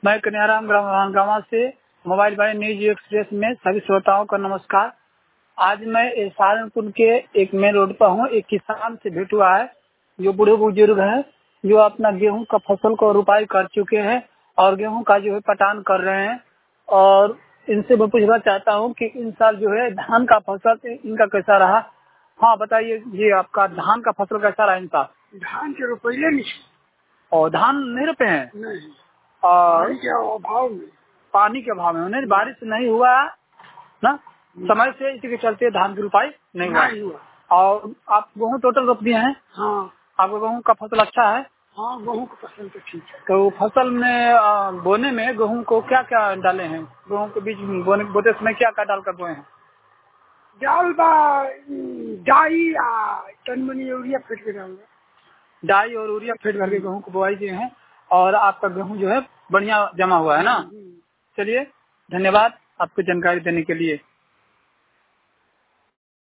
मैं कन्याराम ग्राम से mobile bye news express में सभी श्रोताओं का नमस्कार। आज मैं सहारनपुर के एक मेन रोड पर हूँ। एक किसान से भेंट हुआ है जो बूढ़े बुजुर्ग है, जो अपना गेहूं का फसल को रुपाई कर चुके हैं और गेहूं का जो है पटान कर रहे हैं। और इनसे मैं पूछना चाहता हूँ कि इन साल जो है धान का फसल इनका कैसा रहा। हाँ बताइए, ये आपका धान का फसल कैसा रहा इन साल? धान के रुपये नहीं और धान नहीं रोपे हैं नहीं, और पानी के अभाव में उन्हें बारिश नहीं हुआ ना समय से, इसी के चलते धान की रुपाई नहीं हुआ। और आप गेहूँ टोटल रोप दिए हैं? हाँ, आपका गेहूँ का फसल अच्छा है? हाँ, गेहूँ का फसल तो ठीक है। तो फसल में बोने में गेहूँ को क्या क्या डाले हैं? गेहूँ के बीच बोते समय क्या क्या डालकर बोए हैं? डाई तनमनी यूरिया फेंट के डालूंगा। डाई और यूरिया फेंट करके गेहूँ को बोआई किए हैं और आपका गेहूँ जो है बढ़िया जमा हुआ है ना। चलिए, धन्यवाद आपको जानकारी देने के लिए।